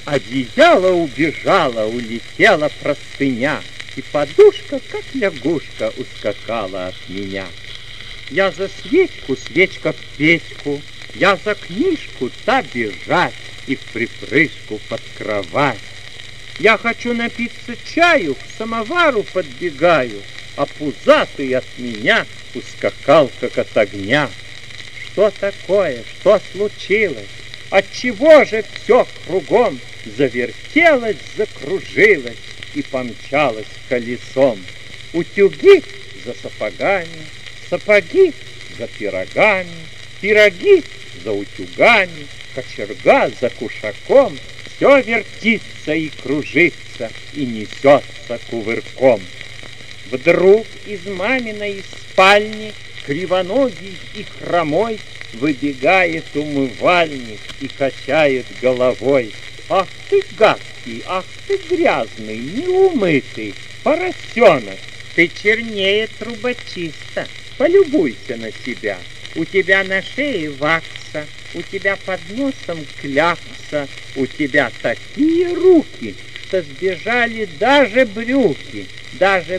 Одеяло убежало, улетела простыня, и подушка, как лягушка, ускакала от меня. Я за свечку, свечка в печку, я за книжку, та бежать и в припрыжку под кровать. Я хочу напиться чаю, к самовару подбегаю, а пузатый от меня ускакал, как от огня. Что такое? Что случилось? Отчего же все кругом завертелось, закружилось и помчалось колесом? Утюги за сапогами, сапоги за пирогами, пироги за утюгами, кочерга за кушаком. Все вертится и кружится и несется кувырком. Вдруг из маминой спальни кривоногий и хромой выбегает умывальник и качает головой. Ах ты гадкий, ах ты грязный, неумытый поросенок, ты чернее трубочиста, полюбуйся на себя. У тебя на шее вакса, у тебя под носом клякса, у тебя такие руки, что сбежали даже брюки, даже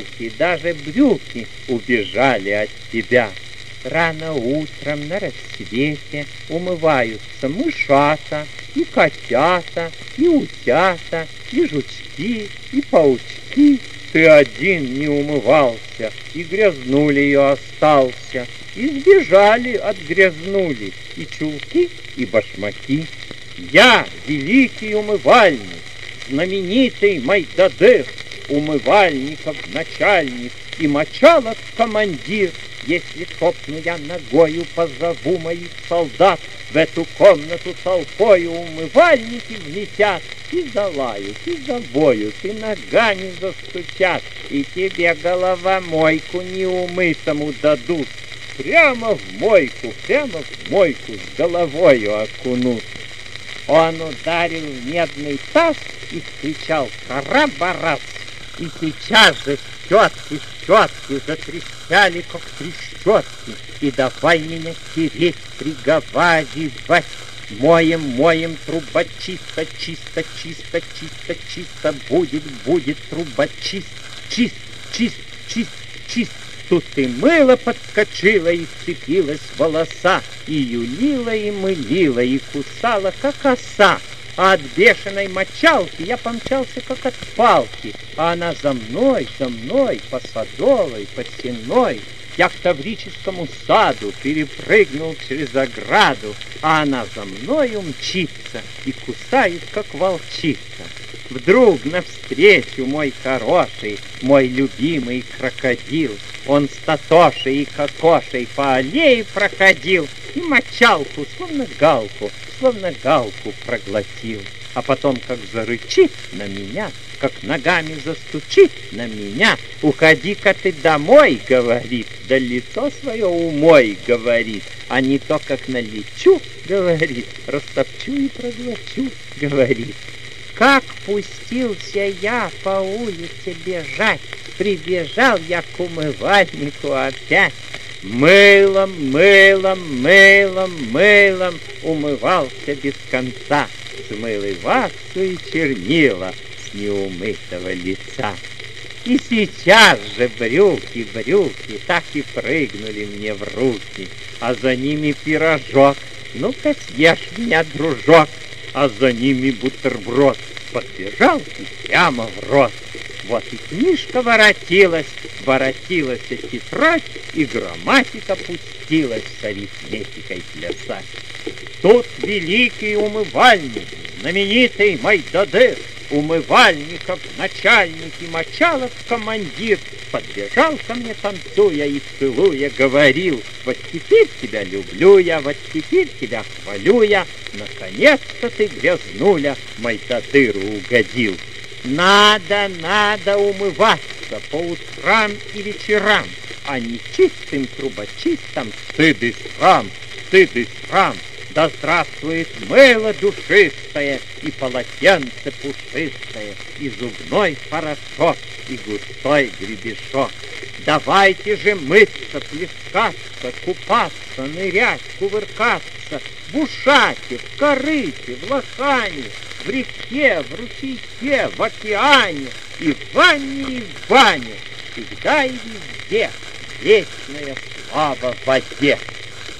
брюки убежали от тебя. Рано утром на рассвете умываются мышата, и котята, и утята, и жучки, и паучки. Ты один не умывался, и грязнулею остался, и сбежали отгрязнули и чулки, и башмаки. Я великий умывальник, знаменитый Майдадыр, умывальников начальник и мочалок командир. Если топну я ногою, позову моих солдат, в эту комнату толпою умывальники влетят, и залают, и завоют, и ногами застучат, и тебе головомойку неумытому дадут. Прямо в мойку с головою окунут. Он ударил в медный таз и кричал «Карабарас!» И сейчас же щетки затрещали, как трещотки, и давай меня тереть, приговаривать. Моем, труба чисто, будет труба чист. Тут и мыло подскочило, и вцепилась в волоса, и юлила, и мылила, и кусала, как оса. А от бешеной мочалки я помчался, как от палки, а она за мной, по Садовой, по Сенной. Я к Таврическому саду перепрыгнул через ограду, а она за мною мчится и кусает, как волчица. Вдруг навстречу мой хороший, мой любимый крокодил. Он с Татошей и Кокошей по аллее проходил и мочалку, словно галку проглотил. А потом, как зарычит на меня, как ногами застучит на меня, «Уходи-ка ты домой», — говорит, «да лицо свое умой», — говорит, «а не то, как налечу», — говорит, «растопчу и проглочу», — говорит. Как пустился я по улице бежать, прибежал я к умывальнику опять. Мылом умывался без конца, смыл и ваксу, и чернила с неумытого лица. И сейчас же брюки так и прыгнули мне в руки, а за ними пирожок, ну-ка съешь меня, дружок, а за ними бутерброд, подбежал и прямо в рот. Вот и книжка воротилась и тетрадь, и грамматика пустилась с арифметикой плясать. Тут великий умывальник, знаменитый Майдадыр, умывальников начальник и мочалок командир, подбежал ко мне, танцуя и целуя, говорил: вот теперь тебя люблю я, вот теперь тебя хвалю я, наконец-то ты, грязнуля, Майдадыру угодил. Надо умываться по утрам и вечерам, а не чистым трубочистом стыд и срам. Да здравствует мыло душистое, и полотенце пушистое, и зубной порошок, и густой гребешок. Давайте же мыться, плескаться, купаться, нырять, кувыркаться в ушате, в корыте, в лохане, в реке, в ручейке, в океане, и в ванне, и в бане, всегда и везде вечная слава воде.